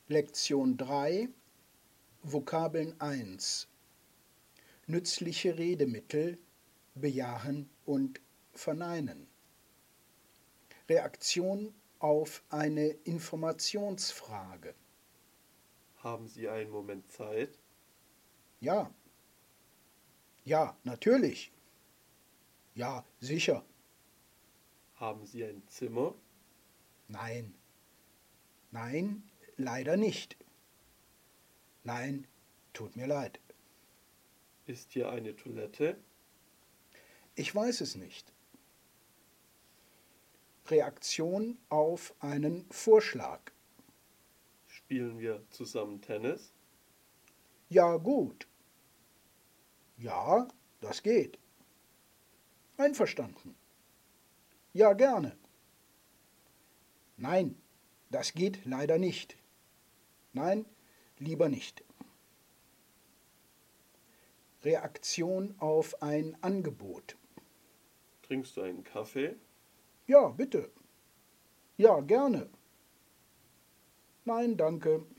Lektion 3, Vokabeln 1. Nützliche Redemittel bejahen und verneinen. Reaktion auf eine Informationsfrage. Haben Sie einen Moment Zeit? Ja. Ja, natürlich. Ja, sicher. Haben Sie ein Zimmer? Nein. Nein, leider nicht. Nein, tut mir leid. Ist hier eine Toilette? Ich weiß es nicht. Reaktion auf einen Vorschlag. Spielen wir zusammen Tennis? Ja, gut. Ja, das geht. Einverstanden. Ja, gerne. Nein, das geht leider nicht. Nein, lieber nicht. Reaktion auf ein Angebot. Trinkst du einen Kaffee? Ja, bitte. Ja, gerne. Nein, danke.